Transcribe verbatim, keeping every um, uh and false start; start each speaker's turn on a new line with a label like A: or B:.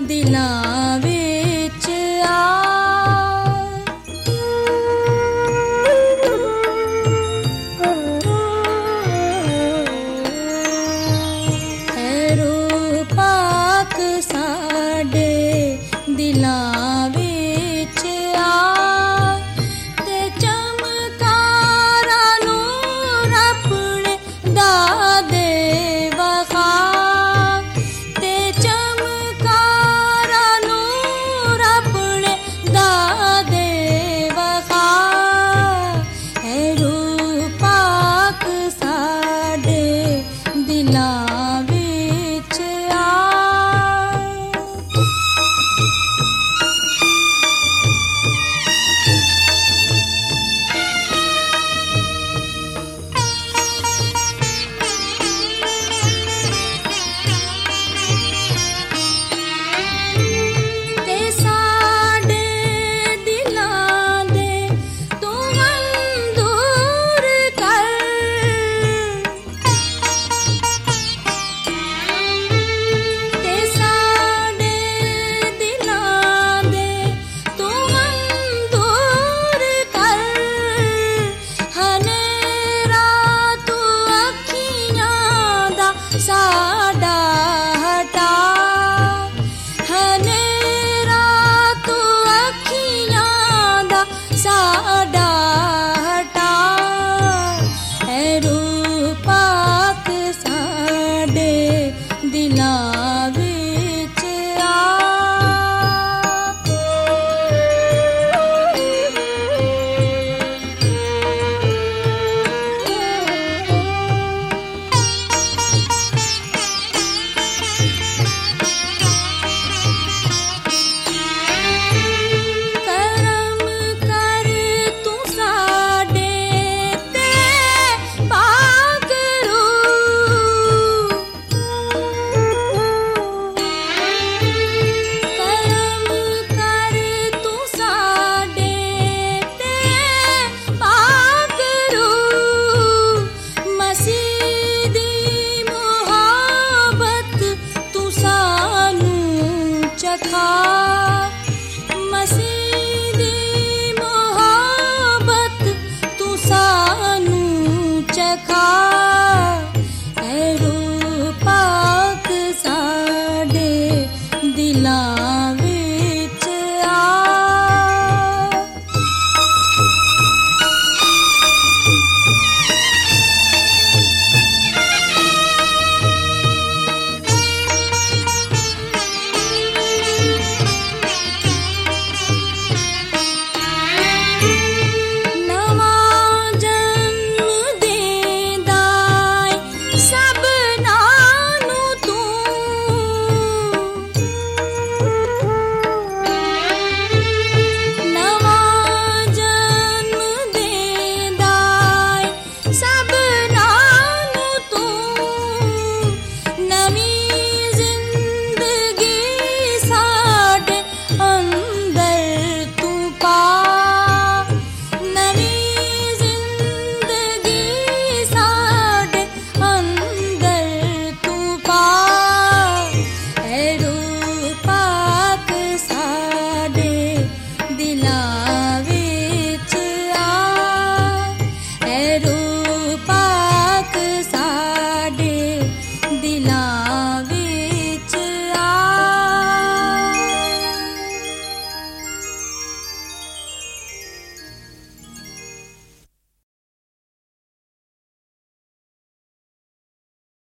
A: ਦਿਲਾਂ ਵਿੱਚ ਆ ਹੈ ਰੂਹ ਪਾਕ ਸਾਡੇ ਦਿਲਾਂ ਵਿੱਚ ਆ ਤੇ ਚਮਕਾਰਾਂ ਨੂਰ ਆਪਣੇ ਦਾ ਦੇ ਵਖਾ ਤੇ ਚਮਕਾਰਾਂ ਨੂਰ ਆਪਣੇ ਦਾ ਦੇ ਵਖਾ ਹੈ ਰੂਹ ਪਾਕ ਸਾਡੇ ਦਿਲਾਂ ਵਿੱਚ ਆ ਤੇ ਸਾਡੇ ਦਿਲਾਂ ਦੇ ਤੂੰ ਮਨਜ਼ੂਰ ਕਰ ਤੇ ਸਾਡੇ ਦਿਲਾਂ ਦੇ ਤੂੰ ਮਨਜ਼ੂਰ ਕਰ ਹਨੇਰਾ ਤੂੰ ਅੱਖੀਆਂ ਦਾ ਸਾਡਾ ਹਟਾ ਹਨੇਰਾ ਤੂੰ ਅੱਖੀਆਂ ਦਾ ਸਾਡਾ ਹਟਾ ਹੈ ਰੂਹ ਪਾਕ ਸਾਡੇ ਦਿਲਾਂ ਵਿੱਚ ਆ ਕਰਮ ਕਰ ਤੂੰ ਸਾਡੇ ਤੇ ਪਾਕ ਰੂਹ ਕਰਮ ਕਰ ਤੂੰ ਸਾਡੇ ਤੇ ਪਾਕ ਰੂਹ ਮਸੀਹ ਦੀ ਮੁਹੱਬਤ ਤੂੰ ਸਾਨੂੰ ਚਖਾ ਮਸੀਹ ਦੀ ਮੁਹੱਬਤ ਤੂੰ ਸਾਨੂੰ ਚਖਾ